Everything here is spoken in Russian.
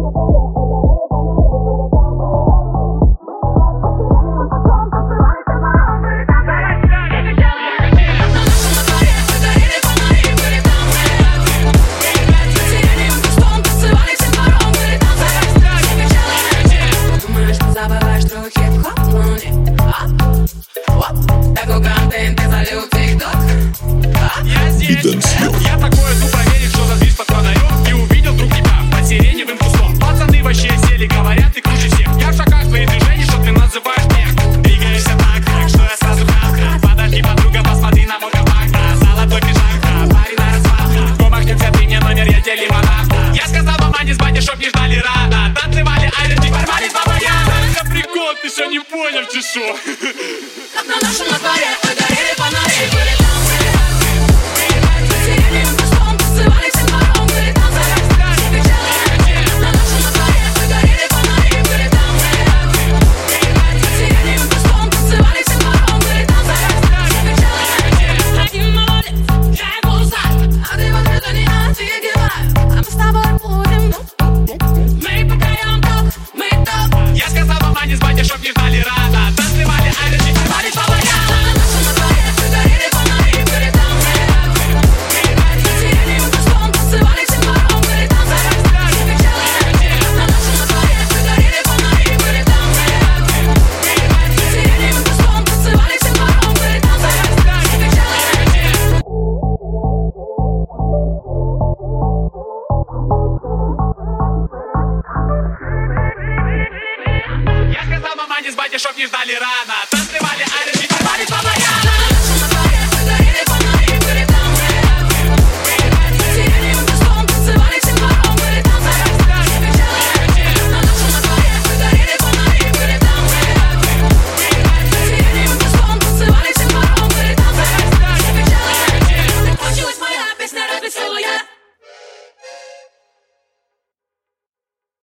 Я такое тупо верил, что за жизнь под фонарем, и увидел вдруг тебя под сиреневым кустом. Пацаны вообще сели, говорят, ты круче всех. Я в шоках твоих движений, что ты называешь смех. Двигаешься так, что я сразу крах. Подожди, подруга, посмотри на мой кабак. Золотой пиджак, парень на развал. В комах нет, ты мне номер, я тебе лимонад. Я сказал маме с батей, чтоб не ждали рано. Танцевали айренчик, порвались по баянам. Это прикол, ты что не понял, ты шо? Как на нашем дворе горели фонари. Я сказал маме с батей, чтоб не ждали рано. Танцевали айренчик, порвались по баянам. Я сказал маме с батей, чтоб не ждали рано. Танцевали